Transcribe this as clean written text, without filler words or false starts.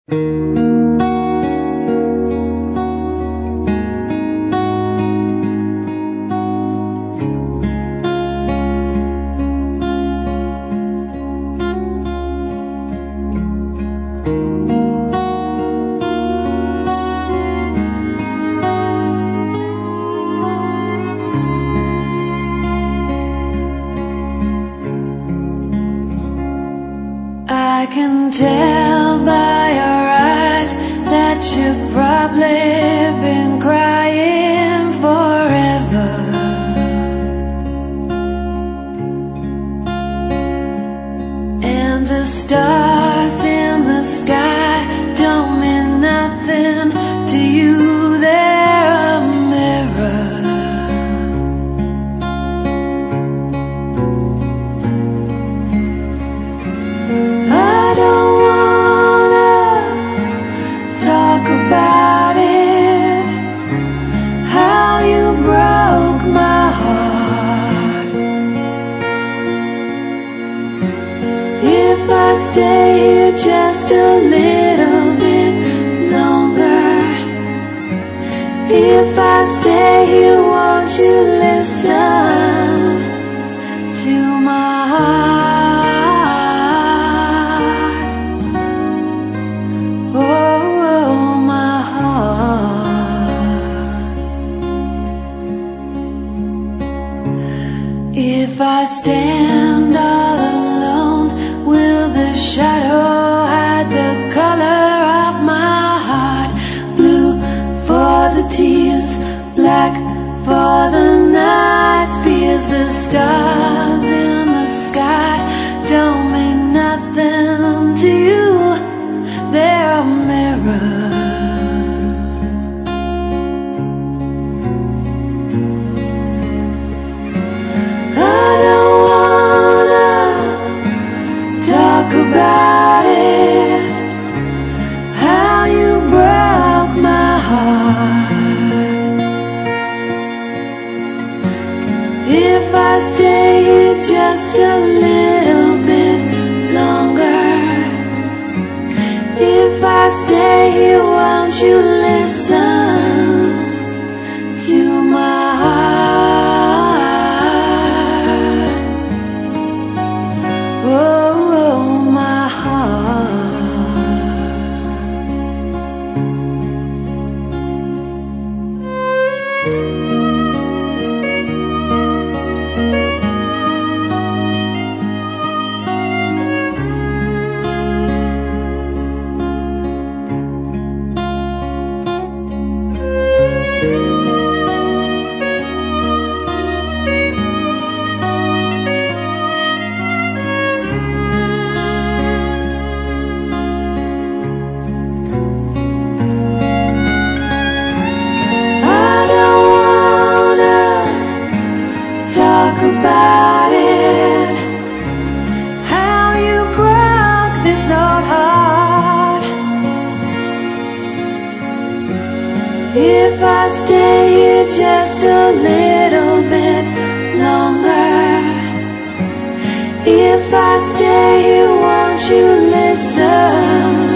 I can tell by your eyes that you've probably been crying forever. And the stars in the sky don't mean nothing to you, they're a mirror. I don't wanna talk about it, how you broke my heart. If I stay here just a little bit longer, if I stay here, won't you listen to my heart? If I stand all alone, will the shadow hide the color of my heart? Blue for the tears, black for the night's fears. The stars in the sky don't mean nothing to you, they're a mirror. About it, how you broke my heart. If I stay here just a little bit longer, if I stay here, won't you listen to my heart? Oh, my heart. About it, how you broke this old heart. If I stay here just a little bit longer, if I stay here, won't you listen